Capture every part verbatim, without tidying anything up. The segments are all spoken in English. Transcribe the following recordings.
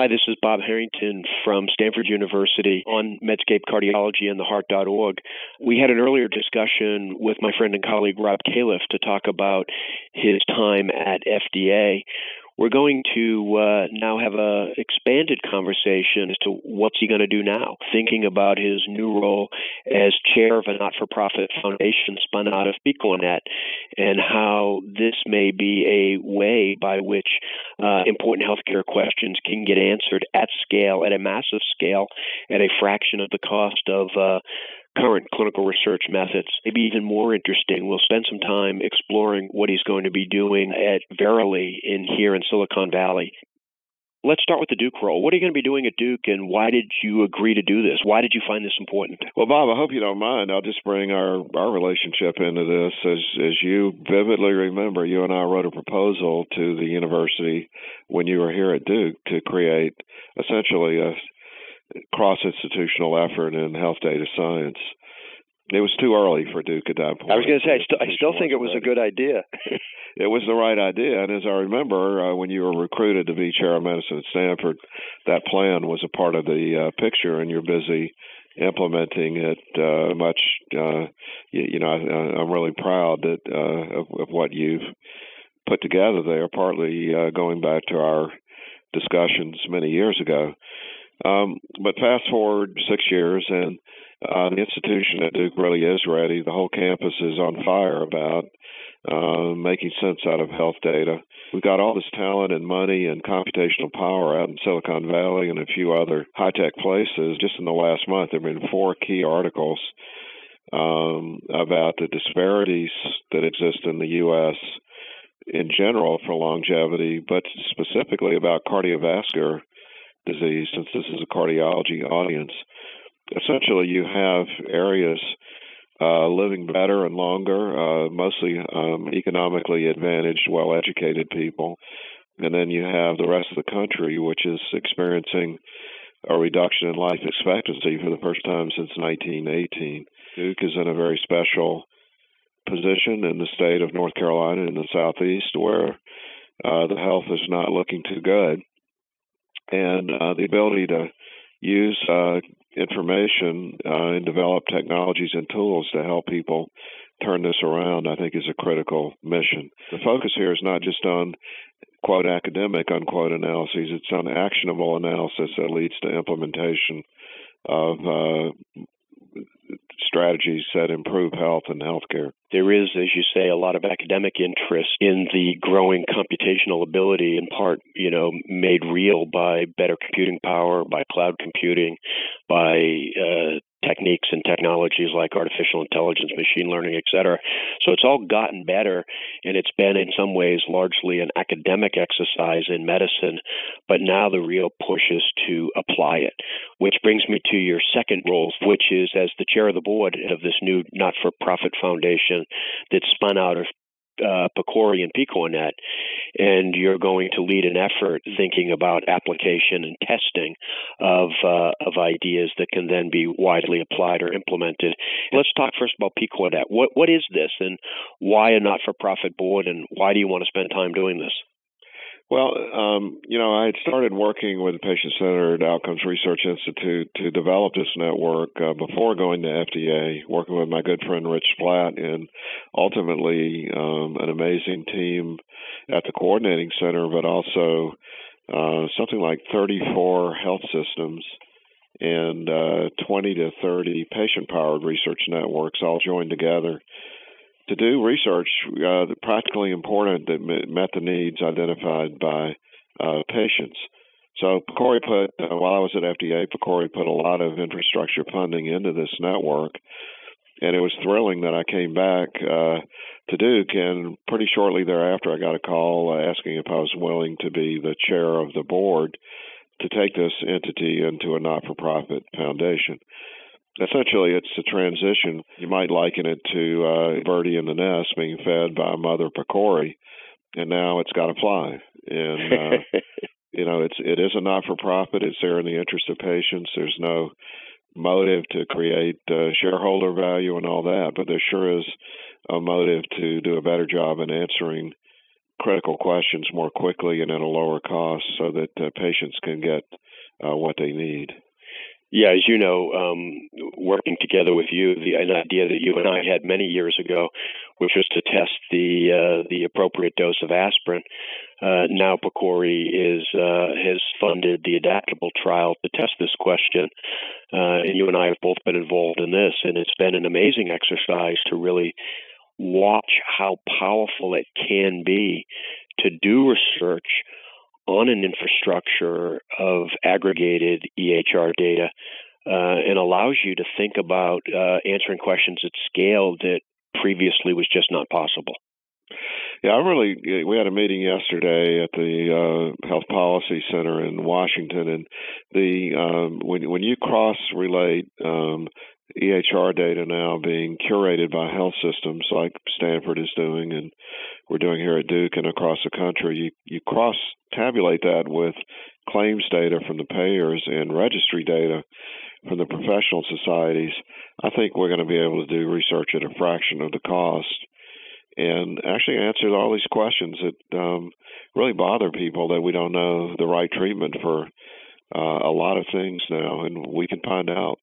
Hi, this is Bob Harrington from Stanford University on Medscape Cardiology and the heart dot org. We had an earlier discussion with my friend and colleague Rob Califf to talk about his time at F D A. We're going to uh, now have a expanded conversation as to what's he going to do now, thinking about his new role as chair of a not-for-profit foundation spun out of PicoNet, and how this may be a way by which uh, important healthcare questions can get answered at scale, at a massive scale, at a fraction of the cost of uh, current clinical research methods. Maybe even more interesting, we'll spend some time exploring what he's going to be doing at Verily in here in Silicon Valley. Let's start with the Duke role. What are you going to be doing at Duke, and why did you agree to do this? Why did you find this important? Well, Bob, I hope you don't mind. I'll just bring our, our relationship into this. As, as you vividly remember, you and I wrote a proposal to the university when you were here at Duke to create essentially a cross-institutional effort in health data science. It was too early for Duke at that point. I was going to say, I, st- I still think it was a good idea. It was the right idea. And as I remember, uh, when you were recruited to be chair of medicine at Stanford, that plan was a part of the uh, picture, and you're busy implementing it uh, much. Uh, you, you know, I, I'm really proud that uh, of, of what you've put together there, partly uh, going back to our discussions many years ago. Um, but fast forward six years, and uh, the institution at Duke really is ready. The whole campus is on fire about uh, making sense out of health data. We've got all this talent and money and computational power out in Silicon Valley and a few other high-tech places. Just in the last month, there have been four key articles um, about the disparities that exist in the U S in general for longevity, but specifically about cardiovascular disease, since this is a cardiology audience. Essentially, you have areas uh, living better and longer, uh, mostly um, economically advantaged, well-educated people. And then you have the rest of the country, which is experiencing a reduction in life expectancy for the first time since nineteen eighteen. Duke is in a very special position in the state of North Carolina in the southeast, where uh, the health is not looking too good. And uh, the ability to use uh, information uh, and develop technologies and tools to help people turn this around, I think, is a critical mission. The focus here is not just on, quote, academic, unquote, analyses. It's on actionable analysis that leads to implementation of uh, strategies that improve health and healthcare. There is, as you say, a lot of academic interest in the growing computational ability, in part, you know, made real by better computing power, by cloud computing, by uh, techniques and technologies like artificial intelligence, machine learning, et cetera. So it's all gotten better, and it's been in some ways largely an academic exercise in medicine, but now the real push is to apply it, which brings me to your second role, which is as the chair of the board of this new not-for-profit foundation that's spun out of uh, PCORI and PicoNet, and you're going to lead an effort thinking about application and testing of uh, of ideas that can then be widely applied or implemented. Let's talk first about PicoNet. What what is this, and why a not-for-profit board, and why do you want to spend time doing this? Well, um, you know, I had started working with the Patient-Centered Outcomes Research Institute to develop this network uh, before going to F D A, working with my good friend Rich Flatt, and ultimately um, an amazing team at the coordinating center, but also uh, something like thirty-four health systems and uh, twenty to thirty patient-powered research networks all joined together to do research uh, practically important that met the needs identified by uh, patients. So PCORI put, uh, while I was at F D A, PCORI put a lot of infrastructure funding into this network, and it was thrilling that I came back uh, to Duke, and pretty shortly thereafter I got a call uh, asking if I was willing to be the chair of the board to take this entity into a not-for-profit foundation. Essentially, it's a transition. You might liken it to uh, birdie in the nest being fed by Mother PCORI, and now it's got to fly. And uh, you know, it's it is a not-for-profit. It's there in the interest of patients. There's no motive to create uh, shareholder value and all that, but there sure is a motive to do a better job in answering critical questions more quickly and at a lower cost so that uh, patients can get uh, what they need. Yeah, as you know, um, working together with you, the an idea that you and I had many years ago, which was to test the uh, the appropriate dose of aspirin. Uh, now PCORI is uh, has funded the adaptable trial to test this question, uh, and you and I have both been involved in this, and it's been an amazing exercise to really watch how powerful it can be to do research on an infrastructure of aggregated E H R data, uh, and allows you to think about uh, answering questions at scale that previously was just not possible. Yeah, I really, we had a meeting yesterday at the uh, Health Policy Center in Washington, and the um, when when you cross-relate um, E H R data now being curated by health systems like Stanford is doing, and we're doing here at Duke and across the country, you, you cross-tabulate that with claims data from the payers and registry data from the professional societies. I think we're going to be able to do research at a fraction of the cost and actually answer all these questions that um, really bother people, that we don't know the right treatment for uh, a lot of things now, and we can find out.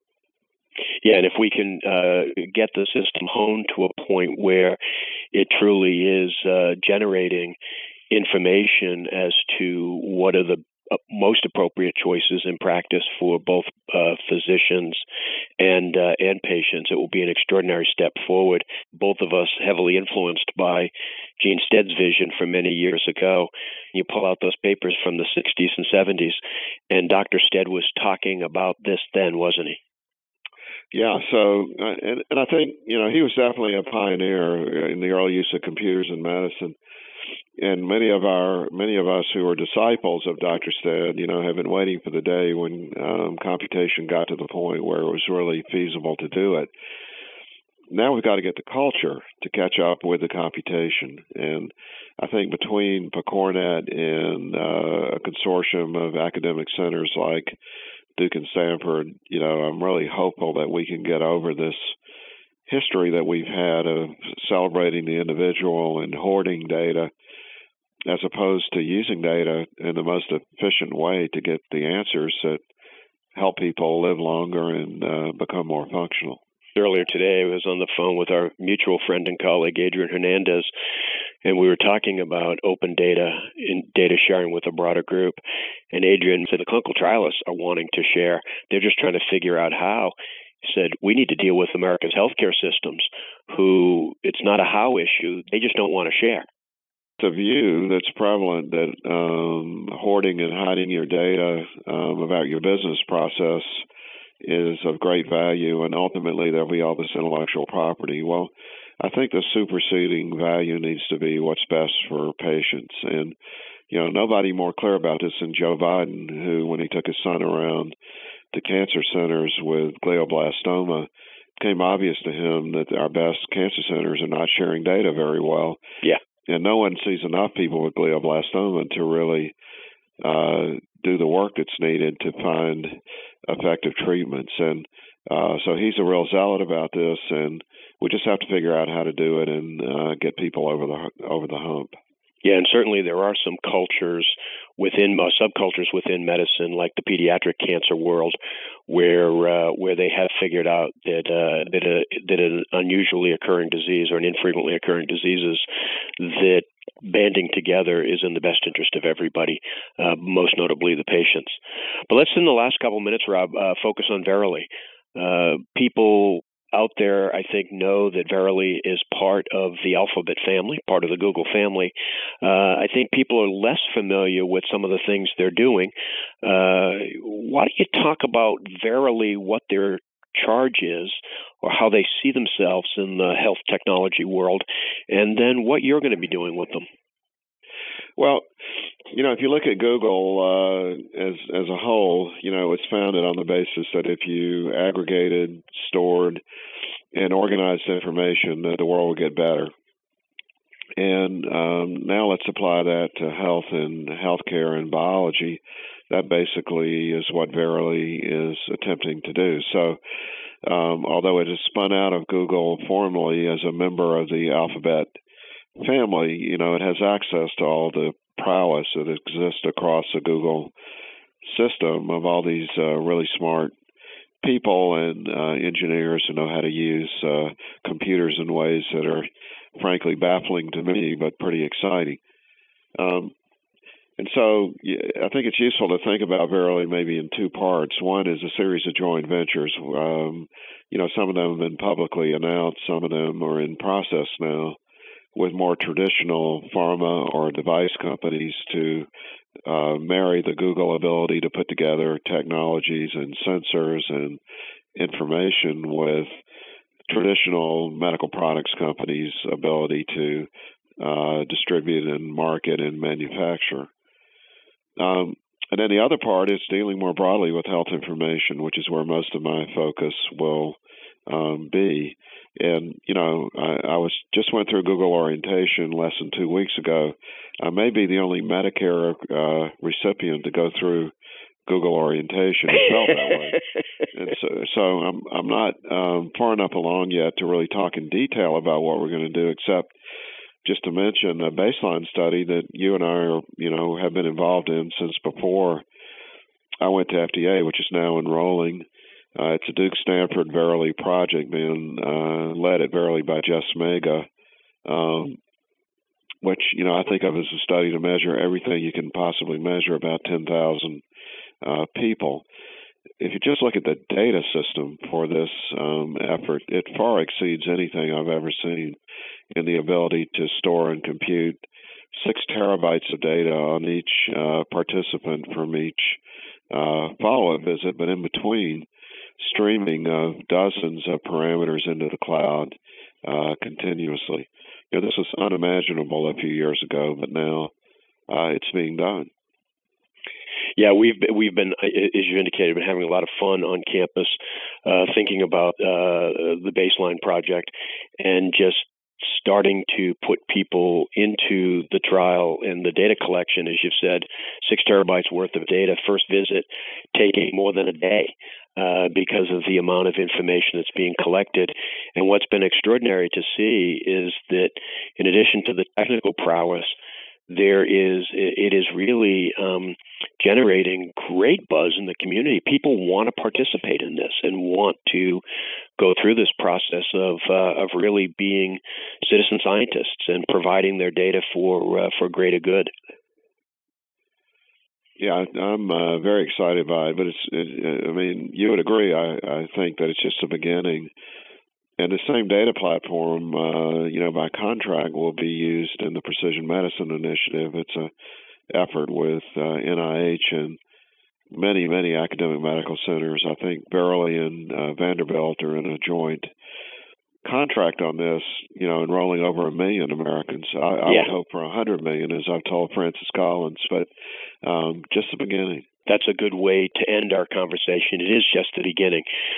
Yeah, and if we can uh, get the system honed to a point where it truly is uh, generating information as to what are the uh, most appropriate choices in practice for both uh, physicians and uh, and patients, it will be an extraordinary step forward. Both of us heavily influenced by Gene Stead's vision from many years ago. You pull out those papers from the sixties and seventies, and Doctor Stead was talking about this then, wasn't he? Yeah, so, and, and I think, you know, he was definitely a pioneer in the early use of computers in medicine. And many of our, many of us who are disciples of Doctor Stead, you know, have been waiting for the day when um, computation got to the point where it was really feasible to do it. Now we've got to get the culture to catch up with the computation. And I think between PCORNet and uh, a consortium of academic centers like Duke and Stanford, you know, I'm really hopeful that we can get over this history that we've had of celebrating the individual and hoarding data, as opposed to using data in the most efficient way to get the answers that help people live longer and uh, become more functional. Earlier today, I was on the phone with our mutual friend and colleague, Adrian Hernandez, and we were talking about open data and data sharing with a broader group. And Adrian said the clinical trialists are wanting to share. They're just trying to figure out how. He said, we need to deal with America's healthcare systems, who it's not a how issue. They just don't want to share. It's a view that's prevalent that um, hoarding and hiding your data um, about your business process is of great value, and ultimately there'll be all this intellectual property. Well, I think the superseding value needs to be what's best for patients. And, you know, nobody more clear about this than Joe Biden, who, when he took his son around to cancer centers with glioblastoma, it became obvious to him that our best cancer centers are not sharing data very well. Yeah. And no one sees enough people with glioblastoma to really uh, do the work that's needed to find effective treatments. And uh, so he's a real zealot about this, and we just have to figure out how to do it and uh, get people over the over the hump. Yeah, and certainly there are some cultures within uh, subcultures within medicine, like the pediatric cancer world, where uh, where they have figured out that uh, that a that an unusually occurring disease or an infrequently occurring diseases that banding together is in the best interest of everybody, uh, most notably the patients. But let's, in the last couple minutes, Rob, uh, focus on Verily. Uh, people out there, I think, know that Verily is part of the Alphabet family, part of the Google family. Uh, I think people are less familiar with some of the things they're doing. Uh, why don't you talk about Verily, what their charge is, or how they see themselves in the health technology world, and then what you're going to be doing with them? Well, you know, if you look at Google uh, as as a whole, you know, it's founded on the basis that if you aggregated, stored, and organized information, that the world would get better. And um, now let's apply that to health and healthcare and biology. That basically is what Verily is attempting to do. So, um, although it is spun out of Google formally as a member of the Alphabet family, you know, it has access to all the prowess that exists across the Google system of all these uh, really smart people and uh, engineers who know how to use uh, computers in ways that are frankly baffling to me, but pretty exciting. Um, and so I think it's useful to think about Verily maybe in two parts. One is a series of joint ventures. Um, you know, some of them have been publicly announced, some of them are in process now with more traditional pharma or device companies to uh, marry the Google ability to put together technologies and sensors and information with traditional medical products companies' ability to uh, distribute and market and manufacture. Um, and then the other part is dealing more broadly with health information, which is where most of my focus will um, be. And, you know, I, I was just went through Google orientation less than two weeks ago. I may be the only Medicare uh, recipient to go through Google orientation. It felt that way. And so, so I'm I'm not um, far enough along yet to really talk in detail about what we're going to do, except just to mention a baseline study that you and I are, you know, have been involved in since before I went to F D A, which is now enrolling. Uh, it's a Duke Stanford Verily project being uh, led at Verily by Jess Mega, um, which, you know, I think of as a study to measure everything you can possibly measure about ten thousand uh, people. If you just look at the data system for this um, effort, it far exceeds anything I've ever seen in the ability to store and compute six terabytes of data on each uh, participant from each uh, follow-up visit, but in between, streaming of dozens of parameters into the cloud uh, continuously. You know, this was unimaginable a few years ago, but now uh, it's being done. Yeah, we've been, we've been, as you indicated, been having a lot of fun on campus, uh, thinking about uh, the Baseline project, and just starting to put people into the trial and the data collection. As you've said, six terabytes worth of data, first visit taking more than a day uh, because of the amount of information that's being collected. And what's been extraordinary to see is that in addition to the technical prowess, there is, it is really um, generating great buzz in the community. People want to participate in this and want to go through this process of uh, of really being citizen scientists and providing their data for uh, for greater good. Yeah, I'm uh, very excited by it, but it's, it, I mean, you would agree, I, I think that it's just the beginning. And the same data platform, uh, you know, by contract will be used in the Precision Medicine Initiative. It's an effort with uh, N I H and many, many academic medical centers. I think Verily and uh, Vanderbilt are in a joint contract on this, you know, enrolling over a million Americans. I, I yeah. would hope for a hundred million, as I've told Francis Collins, but um, just the beginning. That's a good way to end our conversation. It is just the beginning.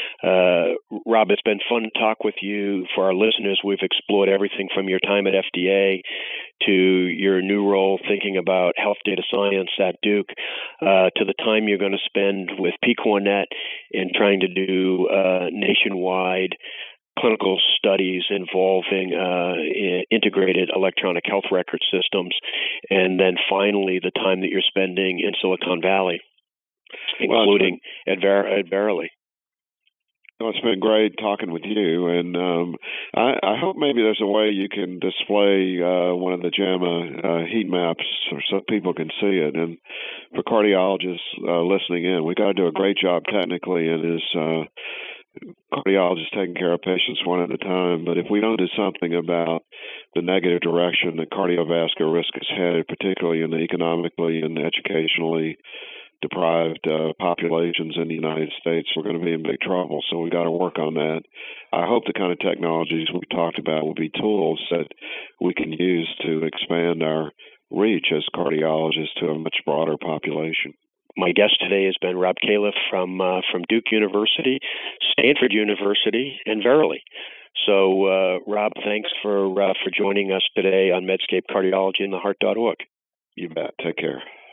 Uh, Rob, it's been fun to talk with you. For our listeners, we've explored everything from your time at F D A to your new role thinking about health data science at Duke, uh, to the time you're going to spend with PCORnet in trying to do uh, nationwide clinical studies involving uh, integrated electronic health record systems, and then finally the time that you're spending in Silicon Valley, including well, at, Ver- at Verily. Well, it's been great talking with you, and um, I, I hope maybe there's a way you can display uh, one of the JAMA uh, heat maps so people can see it. And for cardiologists uh, listening in, we got to do a great job technically in this uh, cardiologists taking care of patients one at a time. But if we don't do something about the negative direction that cardiovascular risk is headed, particularly in the economically and educationally deprived uh, populations in the United States, we're going to be in big trouble. So we've got to work on that. I hope the kind of technologies we talked about will be tools that we can use to expand our reach as cardiologists to a much broader population. My guest today has been Rob Califf from uh, from Duke University, Stanford University, and Verily. So, uh, Rob, thanks for uh, for joining us today on Medscape Cardiology and the Heart dot org. You bet. Take care.